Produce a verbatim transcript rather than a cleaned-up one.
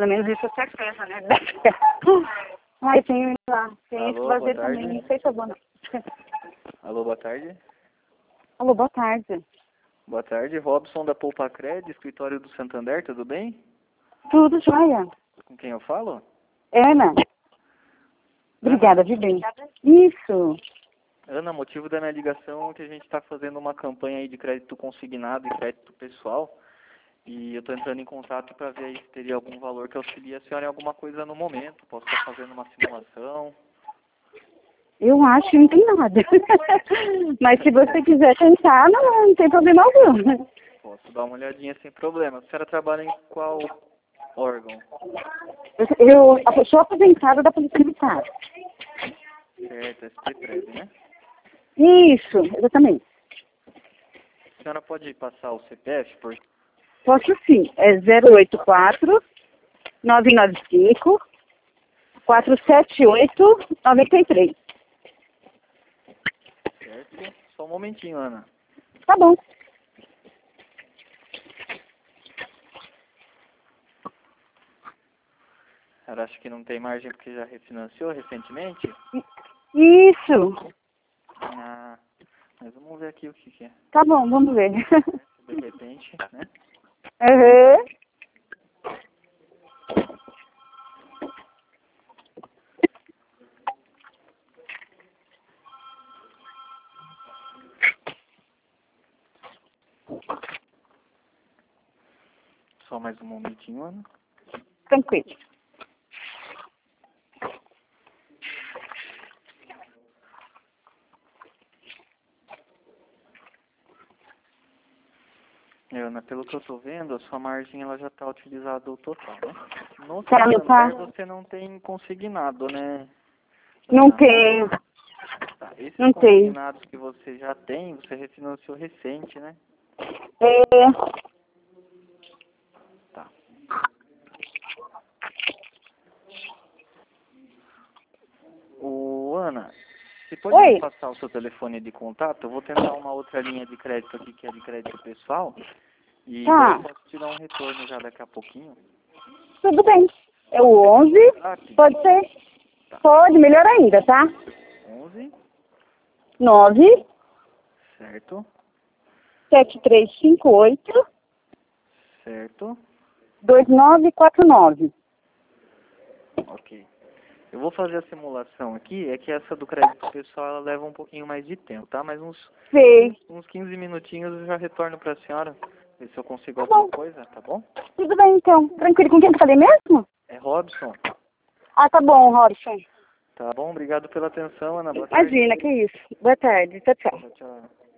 Pelo menos isso é certeza, né? Mas tem lá, tem Alô, isso fazer boa tarde. também, não sei se é bom não. Alô, boa tarde. Alô, boa tarde. Boa tarde, Robson da Poupa Cred, escritório do Santander, tudo bem? Tudo jóia. Com quem eu falo? Ana. Obrigada, viu bem? Isso. Ana, motivo da minha ligação é que a gente está fazendo uma campanha aí de crédito consignado e crédito pessoal. E eu estou entrando em contato para ver aí se teria algum valor que auxilie a senhora em alguma coisa no momento. Posso estar fazendo uma simulação. Eu acho que não tem nada. Mas se você quiser tentar, não, não tem problema algum. Posso dar uma olhadinha sem problema. A senhora trabalha em qual órgão? Eu, eu sou aposentada da Polícia Militar. Certo, S P Prev, né? Isso, exatamente. A senhora pode passar o C P F, por Posso sim. É zero oito quatro, nove nove cinco, quatro sete oito, nove três. certo? Só um momentinho, Ana. Tá bom. A senhora acha que não tem margem porque já refinanciou recentemente? Isso. Ah, mas vamos ver aqui o que, que é. Tá bom, vamos ver. De repente, né? Uhum. Só mais um momentinho, Ana. Tranquilo. Ana, pelo que eu tô vendo, a sua margem ela já está utilizada o total, né? No Tá, meu pai? Santander você não tem consignado, né? Não Ana? tem. Tá. Esses Não tem. consignados que você já tem, você refinanciou recente, né? É. Tá. Ô, Ana, você pode Oi. me passar o seu telefone de contato? Eu vou tentar uma outra linha de crédito aqui, que é de crédito pessoal. E Tá. daí eu posso te dar um retorno já daqui a pouquinho. Tudo bem. É o onze. Ah, aqui. Pode ser? Tá. Pode, melhor ainda, tá? onze, nove certo, sete três cinco oito certo, dois nove quatro nove. ok. Eu vou fazer a simulação aqui, é que essa do crédito pessoal ela leva um pouquinho mais de tempo, tá? Mas uns, Sei. uns quinze minutinhos eu já retorno pra senhora, ver se eu consigo Tá alguma bom. coisa, tá bom? Tudo bem, então. Tranquilo. Com quem que eu falei mesmo? É Robson. Ah, tá bom, Robson. Tá bom? Obrigado pela atenção, Ana. Boa tarde. Imagina, que isso. Boa tarde. Tchau, tchau. Tchau, tchau.